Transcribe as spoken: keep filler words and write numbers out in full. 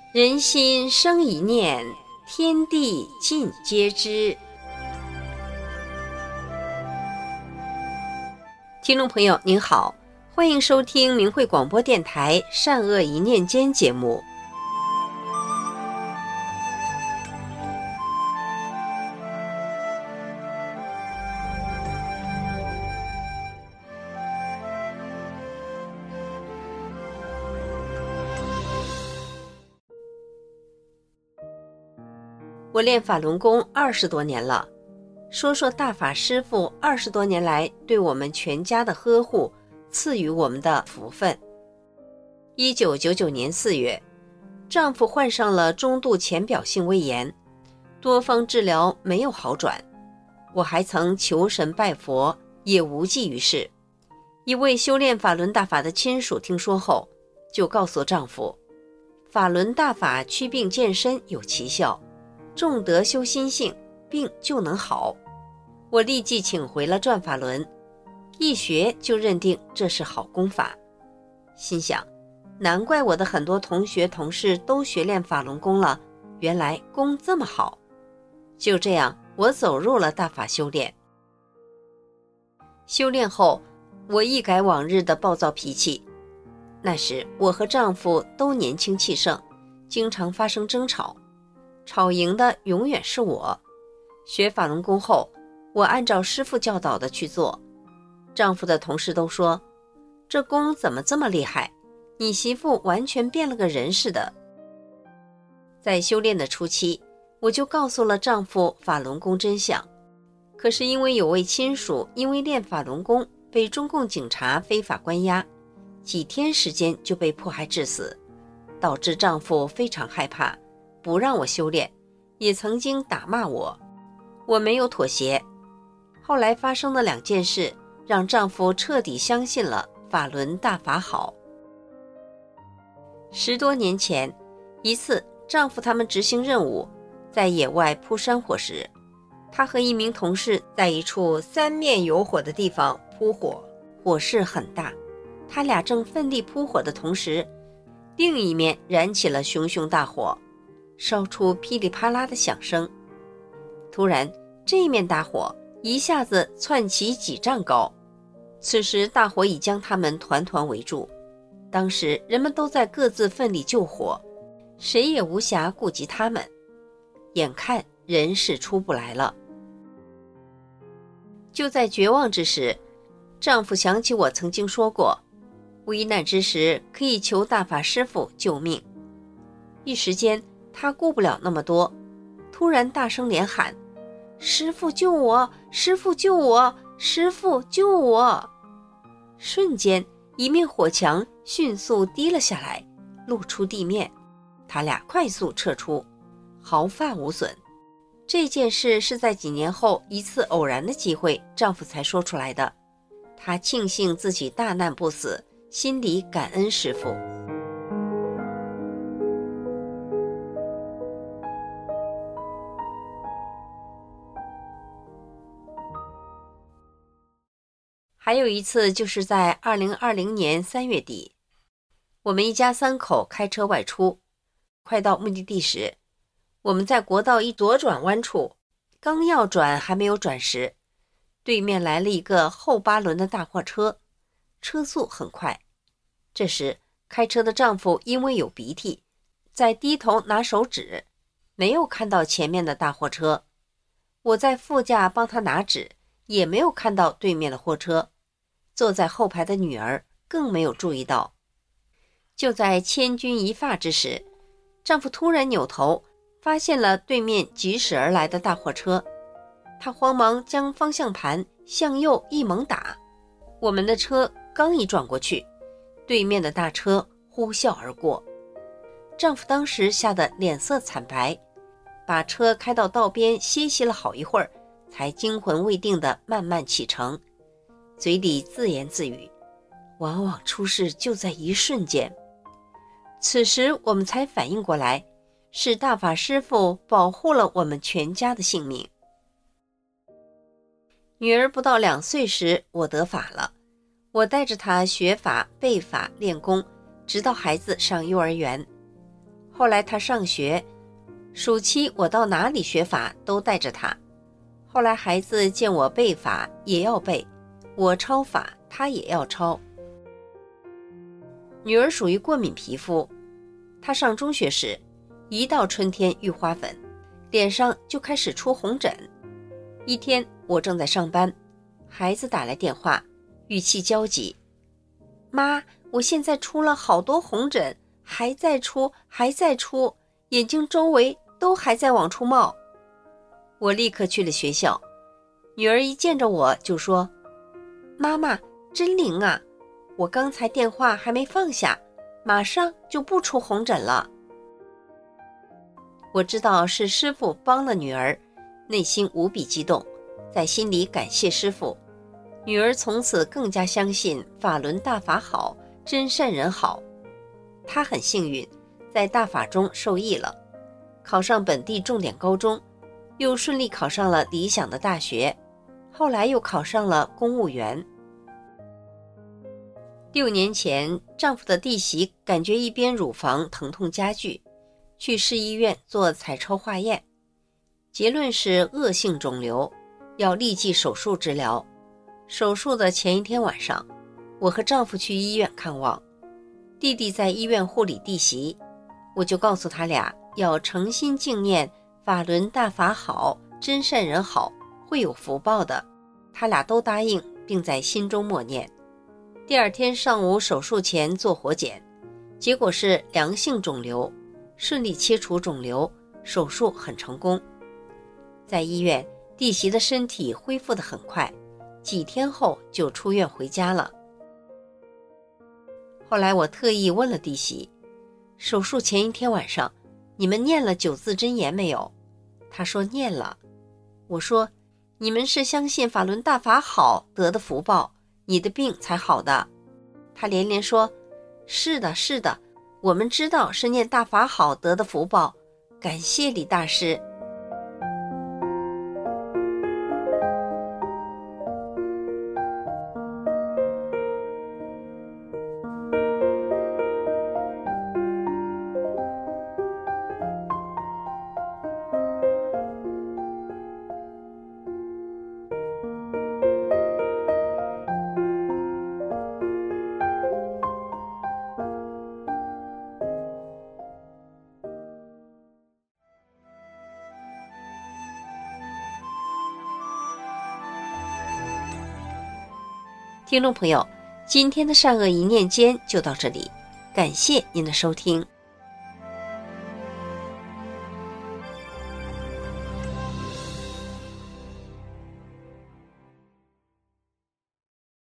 人心生一念，天地尽皆知。听众朋友您好，欢迎收听明慧广播电台善恶一念间节目。我练法轮功二十多年了，说说大法师父二十多年来对我们全家的呵护，赐予我们的福分。一九九九年四月，丈夫患上了中度浅表性胃炎，多方治疗没有好转，我还曾求神拜佛，也无济于事。一位修炼法轮大法的亲属听说后，就告诉丈夫，法轮大法祛病健身有奇效，重德修心性，病就能好。我立即请回了转法轮，一学就认定这是好功法，心想难怪我的很多同学同事都学练法轮功了，原来功这么好。就这样，我走入了大法修炼。修炼后，我一改往日的暴躁脾气。那时我和丈夫都年轻气盛，经常发生争吵，吵赢的永远是我。学法轮功后，我按照师父教导的去做，丈夫的同事都说，这功怎么这么厉害，你媳妇完全变了个人似的。在修炼的初期，我就告诉了丈夫法轮功真相，可是因为有位亲属因为练法轮功被中共警察非法关押，几天时间就被迫害致死，导致丈夫非常害怕，不让我修炼，也曾经打骂我。我没有妥协。后来发生的两件事，让丈夫彻底相信了法轮大法好。十多年前，一次丈夫他们执行任务，在野外扑山火时，他和一名同事在一处三面有火的地方扑火，火势很大，他俩正奋力扑火的同时，另一面燃起了熊熊大火，烧出噼里啪啦的响声。突然，这一面大火一下子窜起几丈高，此时大火已将他们团团围住。当时人们都在各自奋力救火，谁也无暇顾及他们，眼看人是出不来了。就在绝望之时，丈夫想起我曾经说过，危难之时可以求大法师父救命。一时间他顾不了那么多，突然大声连喊，师父救我，师父救我，师父救我。瞬间一面火墙迅速低了下来，露出地面，他俩快速撤出，毫发无损。这件事是在几年后一次偶然的机会，丈夫才说出来的。他庆幸自己大难不死，心里感恩师父。还有一次就是在二零二零年三月底，我们一家三口开车外出，快到目的地时，我们在国道一左转弯处，刚要转还没有转时，对面来了一个后八轮的大货车，车速很快。这时开车的丈夫因为有鼻涕，在低头拿手纸，没有看到前面的大货车。我在副驾帮他拿纸，也没有看到对面的货车。坐在后排的女儿更没有注意到。就在千钧一发之时，丈夫突然扭头发现了对面疾驶而来的大货车，他慌忙将方向盘向右一猛打，我们的车刚一转过去，对面的大车呼啸而过。丈夫当时吓得脸色惨白，把车开到道边歇息了好一会儿，才惊魂未定地慢慢启程，嘴里自言自语，往往出事就在一瞬间。此时我们才反应过来，是大法师父保护了我们全家的性命。女儿不到两岁时，我得法了，我带着她学法、背法、练功，直到孩子上幼儿园。 后来他上学，暑期我到哪里学法都带着他。后来孩子见我背法也要背，我抄法他也要抄。女儿属于过敏皮肤，她上中学时，一到春天遇花粉，脸上就开始出红疹。一天我正在上班，孩子打来电话，语气焦急：妈，我现在出了好多红疹，还在出还在出，眼睛周围都还在往出冒。我立刻去了学校，女儿一见着我就说：妈妈真灵啊，我刚才电话还没放下，马上就不出红疹了。我知道是师父帮了女儿，内心无比激动，在心里感谢师父。女儿从此更加相信法轮大法好，真善人好。她很幸运，在大法中受益了，考上本地重点高中，又顺利考上了理想的大学，后来又考上了公务员。六年前，丈夫的弟媳感觉一边乳房疼痛加剧，去市医院做彩超化验，结论是恶性肿瘤，要立即手术治疗。手术的前一天晚上，我和丈夫去医院看望，弟弟在医院护理弟媳，我就告诉他俩要诚心敬念法轮大法好，真善人好，会有福报的。他俩都答应，并在心中默念。第二天上午手术前做活检，结果是良性肿瘤，顺利切除肿瘤，手术很成功。在医院，弟媳的身体恢复得很快，几天后就出院回家了。后来我特意问了弟媳，手术前一天晚上，你们念了九字真言没有？她说念了。我说，你们是相信法轮大法好得的福报，你的病才好的。她连连说，是的是的，我们知道是念大法好得的福报，感谢李大师。听众朋友，今天的善恶一念间就到这里，感谢您的收听。